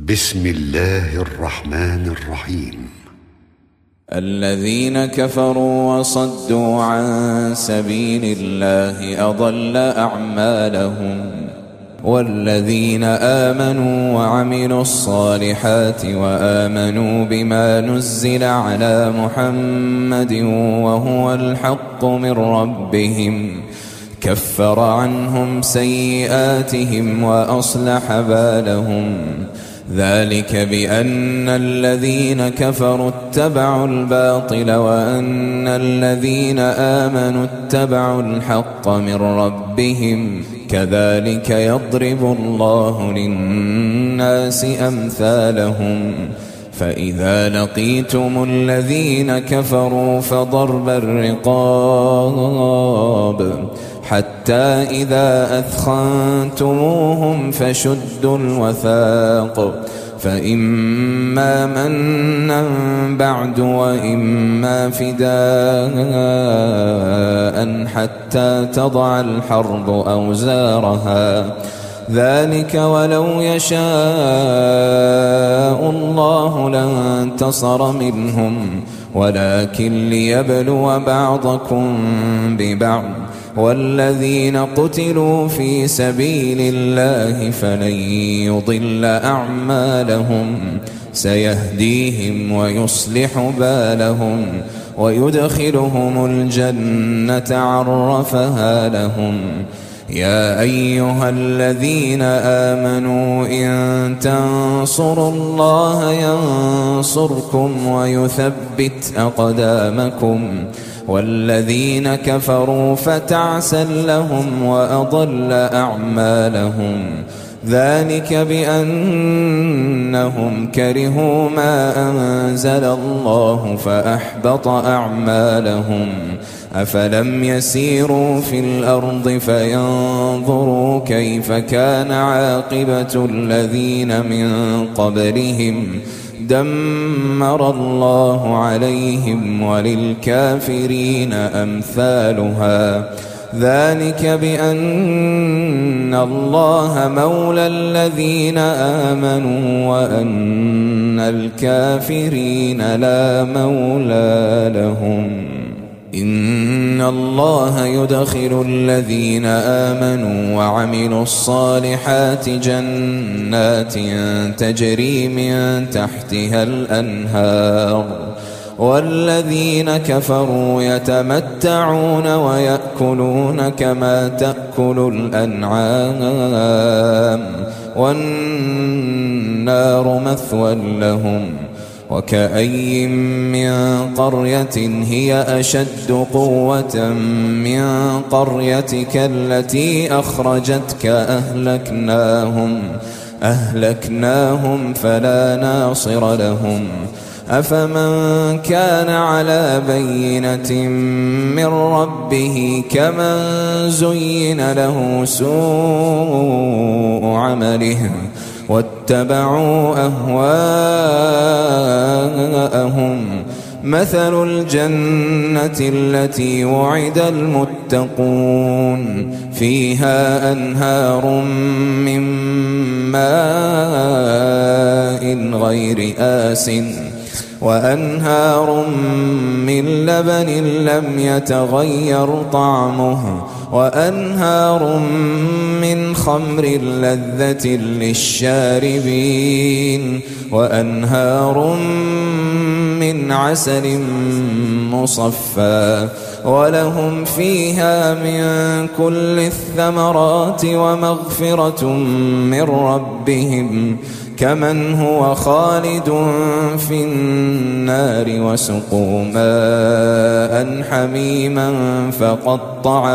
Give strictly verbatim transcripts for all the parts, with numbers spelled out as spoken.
بسم الله الرحمن الرحيم. الذين كفروا وصدوا عن سبيل الله أضل أعمالهم، والذين آمنوا وعملوا الصالحات وآمنوا بما نزل على محمد وهو الحق من ربهم كفر عنهم سيئاتهم وأصلح بالهم. ذلك بأن الذين كفروا اتبعوا الباطل وأن الذين آمنوا اتبعوا الحق من ربهم كذلك يضرب الله للناس أمثالهم. فإذا لقيتم الذين كفروا فضرب الرقاب حتى إذا أثخنتموهم فشدوا الوثاق، فإما منا بعد وإما فداء حتى تضع الحرب أوزارها. ذلك ولو يشاء الله لانتصر منهم ولكن ليبلو بعضكم ببعض. والذين قتلوا في سبيل الله فلن يضل أعمالهم سيهديهم ويصلح بالهم ويدخلهم الجنة عرفها لهم. يا أيها الذين آمنوا إن تنصروا الله ينصركم ويثبت أقدامكم. والذين كفروا فتعسا لهم وأضل أعمالهم. ذلك بأنهم كرهوا ما أنزل الله فأحبط أعمالهم. أفلم يسيروا في الأرض فينظروا كيف كان عاقبة الذين من قبلهم دمر الله عليهم وللكافرين أمثالها. ذلك بأن الله مولى الذين آمنوا وأن الكافرين لا مولى لهم. إن الله يدخل الذين آمنوا وعملوا الصالحات جنات تجري من تحتها الأنهار، والذين كفروا يتمتعون ويأكلون كما تأكل الأنعام والنار مثوى لهم. وكأي من قرية هي أشد قوة من قريتك التي أخرجتك أهلكناهم أهلكناهم فلا ناصر لهم. أفمن كان على بينة من ربه كمن زين له سوء عمله واتبعوا أهواءهم. مثل الجنة التي وعد المتقون فيها أنهار من ماء غير آسٍ وأنهار من لبن لم يتغير طعمه وأنهار من خمر لذة للشاربين وأنهار من عسل مصفى ولهم فيها من كل الثمرات ومغفرة من ربهم كمن هو خالد في النار وسقوا ماء حميما فقطع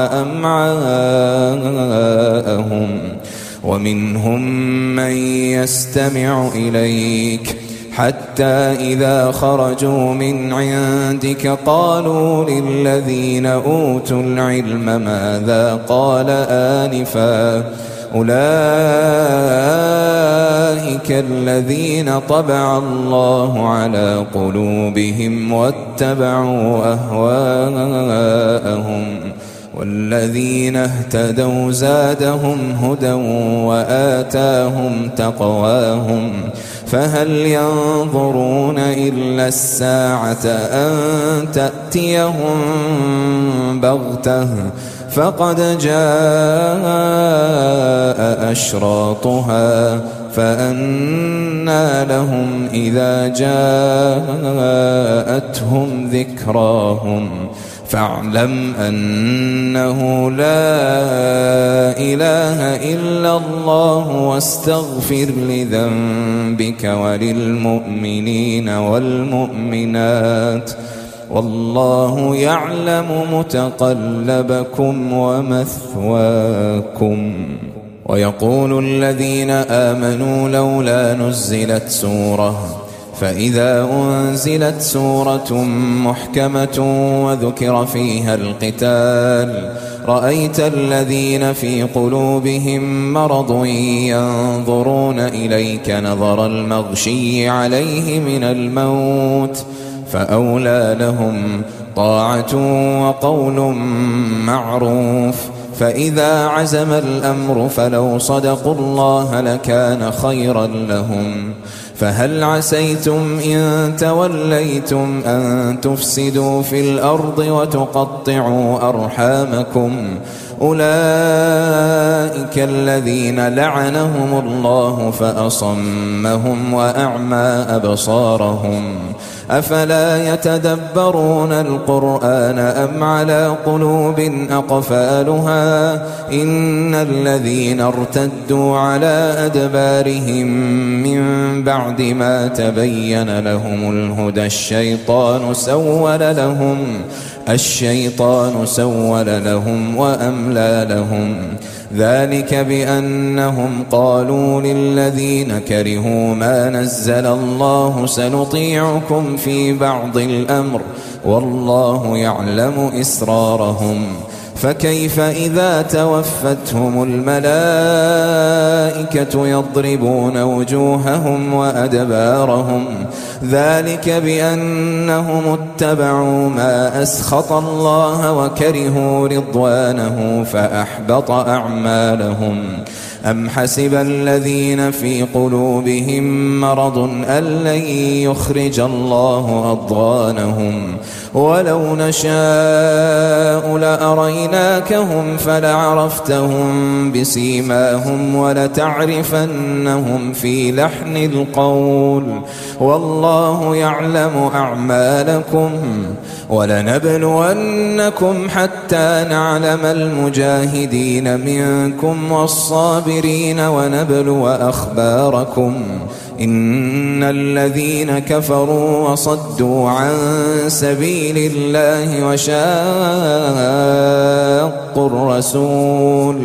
أمعاءهم. ومنهم من يستمع إليك حتى إذا خرجوا من عندك قالوا للذين أوتوا العلم ماذا قال آنفا أولئك الذين طبع الله على قلوبهم واتبعوا أهواءهم والذين اهتدوا زادهم هدى وآتاهم تقواهم فهل ينظرون إلا الساعة أن تأتيهم بغتة فقد جاء أشراطها فأنى لهم إذا جاءتهم ذكراهم فاعلم أنه لا إله إلا الله واستغفر لذنبك وللمؤمنين والمؤمنات والله يعلم متقلبكم ومثواكم. ويقول الذين آمنوا لولا نزلت سورة فإذا أنزلت سورة محكمة وذكر فيها القتال رأيت الذين في قلوبهم مرض ينظرون إليك نظر المغشي عليه من الموت فأولى لهم طاعة وقول معروف فإذا عزم الأمر فلو صدقوا الله لكان خيرا لهم فهل عسيتم إن توليتم أن تفسدوا في الأرض وتقطعوا أرحامكم أولئك الذين لعنهم الله فأصمهم وأعمى أبصارهم أفلا يتدبرون القرآن أم على قلوب أقفالها إن الذين ارتدوا على أدبارهم من بعد ما تبين لهم الهدى الشيطان سول لهم الشيطان سول لهم وأملى لهم ذلك بأنهم قالوا للذين كرهوا ما نزل الله سنطيعكم في بعض الأمر والله يعلم إسرارهم فكيف إذا توفتهم الملائكة يضربون وجوههم وأدبارهم ذلك بأنهم اتبعوا ما أسخط الله وكرهوا رضوانه فأحبط أعمالهم أم حسب الذين في قلوبهم مرض أن لن يخرج الله أضغانهم ولو نشاء لأريناكهم فلعرفتهم بسيماهم ولتعرفنهم في لحن القول والله يعلم أعمالكم ولنبلونكم حتى نعلم المجاهدين منكم والصابرين ونبلو أخباركم إن الذين كفروا وصدوا عن سبيل الله وشاقوا الرسول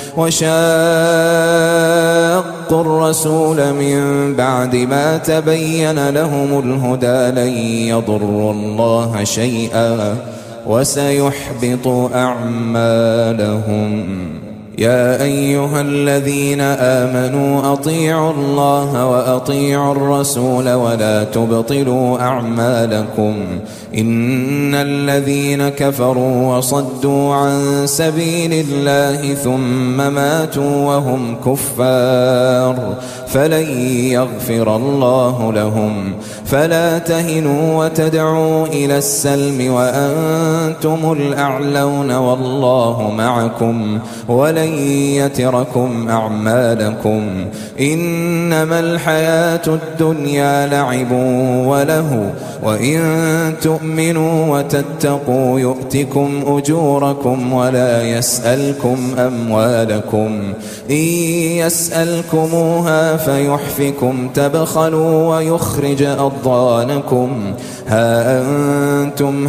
وشاقوا الرسول من بعد ما تبين لهم الهدى لن يضروا الله شيئا وسيحبط أعمالهم يا أيها الذين آمنوا أطيعوا الله وأطيعوا الرسول ولا تبطلوا أعمالكم إن الذين كفروا وصدوا عن سبيل الله ثم ماتوا وهم كفار فلن يغفر الله لهم فلا تهنوا وتدعوا إلى السلم وأنتم الأعلون والله معكم ولن يتركم أعمالكم إنما الحياة الدنيا لعب وله وإن تؤمنوا وتتقوا يؤتكم أجوركم ولا يسألكم أموالكم إن يسألكموها فيحفكم تبخلوا ويخرج أضغانكم ها أنتم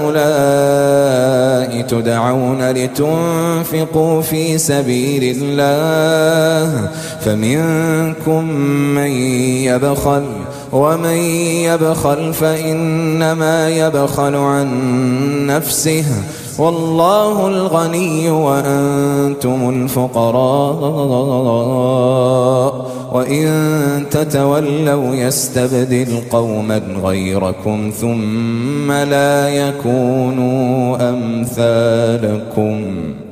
هؤلاء تدعون لتنفقوا في سبيل الله فمنكم من يبخل ومن يبخل فإنما يبخل عن نفسه والله الغني وأنتم الفقراء وإن تتولوا يستبدل قوما غيركم ثم لا يكونوا أمثالكم.